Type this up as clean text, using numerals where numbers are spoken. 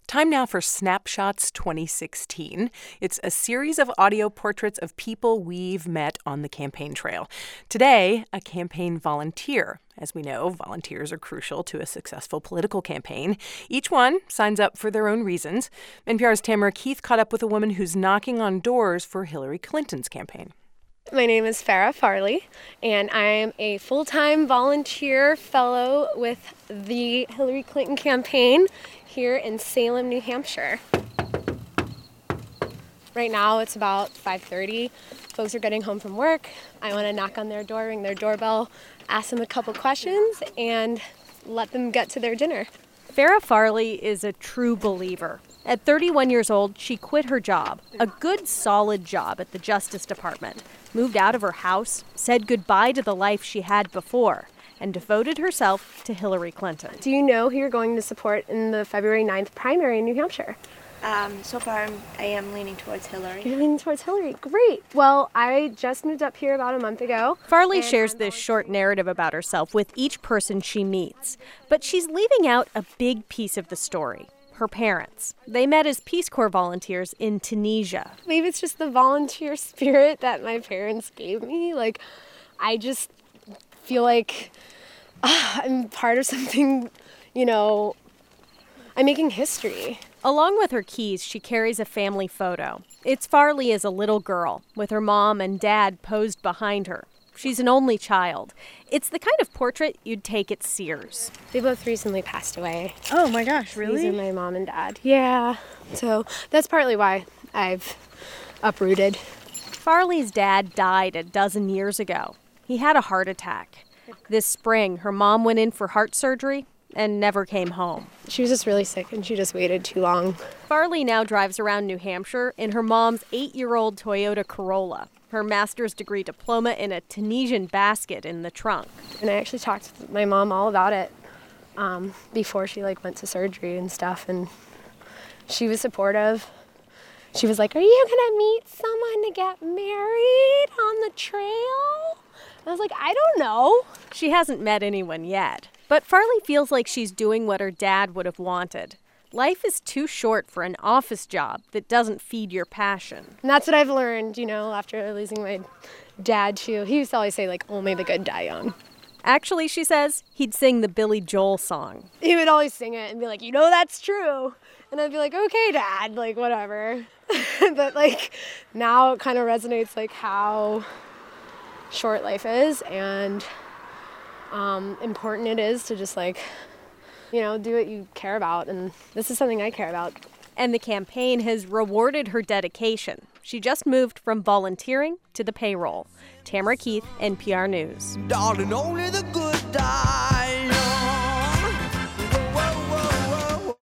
Time now for Snapshots 2016. It's a series of audio portraits of people we've met on the campaign trail. Today, a campaign volunteer. As we know, volunteers are crucial to a successful political campaign. Each one signs up for their own reasons. NPR's Tamara Keith caught up with a woman who's knocking on doors for Hillary Clinton's campaign. My name is Farrah Farley, and I'm a full-time volunteer fellow with the Hillary Clinton campaign here in Salem, New Hampshire. Right now it's about 5:30. Folks are getting home from work. I want to knock on their door, ring their doorbell, ask them a couple questions, and let them get to their dinner. Farrah Farley is a true believer. At 31 years old, she quit her job, a good, solid job at the Justice Department, moved out of her house, said goodbye to the life she had before, and devoted herself to Hillary Clinton. Do you know who you're going to support in the February 9th primary in New Hampshire? So far, I am leaning towards Hillary. You're leaning towards Hillary. Great. Well, I just moved up here about a month ago. Farley shares this short narrative about herself with each person she meets. But she's leaving out a big piece of the story. Her parents. They met as Peace Corps volunteers in Tunisia. Maybe it's just the volunteer spirit that my parents gave me. I just feel like I'm part of something, I'm making history. Along with her keys, she carries a family photo. It's Farley as a little girl, with her mom and dad posed behind her. She's an only child. It's the kind of portrait you'd take at Sears. They both recently passed away. Oh my gosh, really? These are my mom and dad. Yeah. So that's partly why I've uprooted. Farley's dad died a dozen years ago. He had a heart attack. This spring, her mom went in for heart surgery and never came home. She was just really sick and she just waited too long. Farley now drives around New Hampshire in her mom's 8-year-old Toyota Corolla, her master's degree diploma in a Tunisian basket in the trunk. And I actually talked to my mom all about it before she went to surgery and stuff, and she was supportive. She was like, "Are you gonna meet someone to get married on the trail?" I was like, "I don't know." She hasn't met anyone yet, but Farley feels like she's doing what her dad would have wanted. Life is too short for an office job that doesn't feed your passion. And that's what I've learned, after losing my dad too. He used to always say, only the good die young. Actually, she says, he'd sing the Billy Joel song. He would always sing it and be like, that's true. And I'd be like, okay, Dad, whatever. But now it kind of resonates how short life is and important it is to just do what you care about. And this is something I care about. And the campaign has rewarded her dedication. She just moved from volunteering to the payroll. Tamara Keith, NPR News. Darling, only the good die.